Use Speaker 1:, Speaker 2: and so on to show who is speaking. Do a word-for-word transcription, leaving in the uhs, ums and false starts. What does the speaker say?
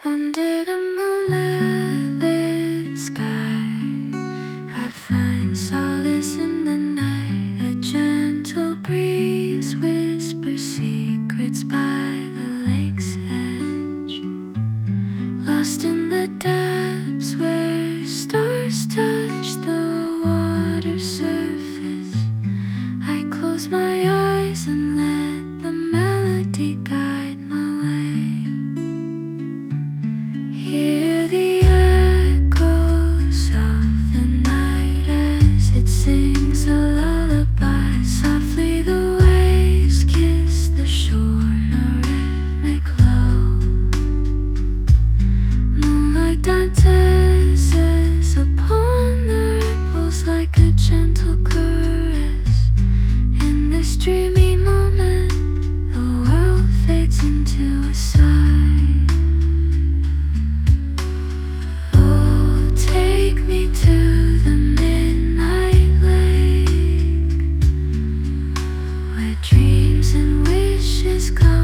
Speaker 1: Under the moonlit sky, I find solace in the night. A gentle breeze whispers secrets by the lake's edge. Lost in the depths where stars touch the water surface, I close my eyes and let the melody guide my way. Hear the echoes of the night as it sings a lullaby. Softly the waves kiss the shore in a rhythmic glow. Moonlight dances upon the ripples like a gentle caress. In this dreamy moment, the world fades into a sigh. Take me to the midnight lake, where dreams and wishes come.